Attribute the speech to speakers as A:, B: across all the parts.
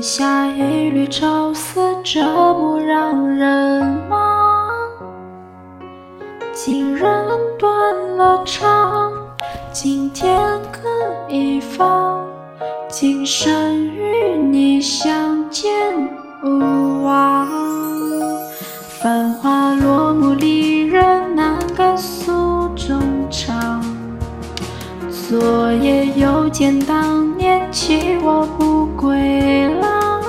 A: 下一缕愁思，这不让人忘。今人断了肠，今天各一方，今生与你相见无望。繁华落幕，离人难敢诉衷肠。昨夜又见当年弃我不归郎，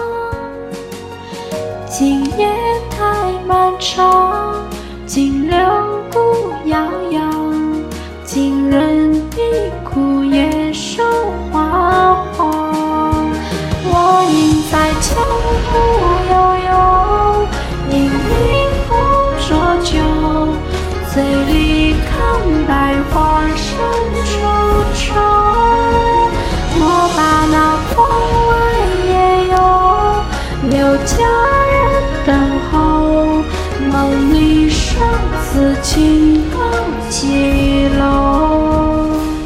A: 今夜太漫长，今柳孤泱泱，今人比枯叶瘦花黄。我应在江湖悠悠，因你不浊酒，醉里看百花深处愁。莫把那窗外夜游，留佳人等候，梦里生死情高几楼。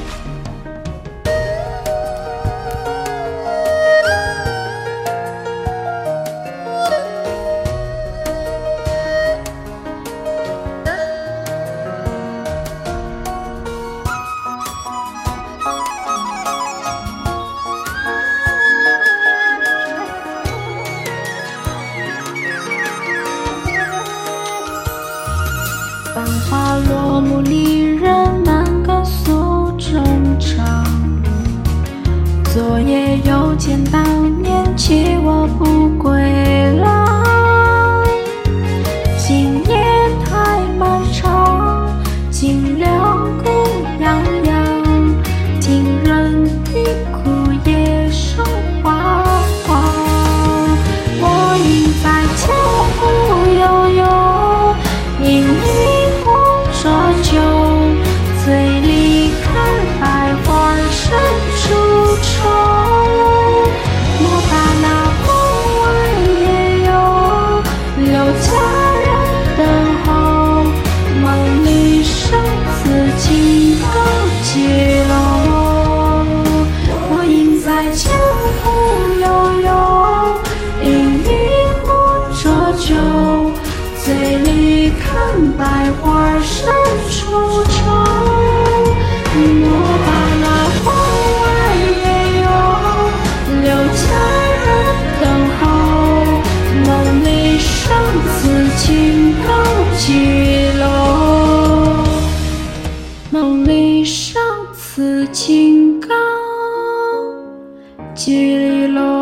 A: 繁华落幕，离人难敢诉衷肠。昨夜又见当年弃我不归郎，今夜太漫长，今柳孤泱泱，今人比枯叶瘦花黄。我应在江湖悠悠，因你浊酒，醉里看百花深处愁。莫把那窗外夜游，留佳人等候，梦里生死情高几楼。我应在江湖悠悠，因你不浊酒，醉里看百花深处愁。莫把那窗外夜游，留佳人等候，梦里生死情高几楼。梦里生死情高几楼。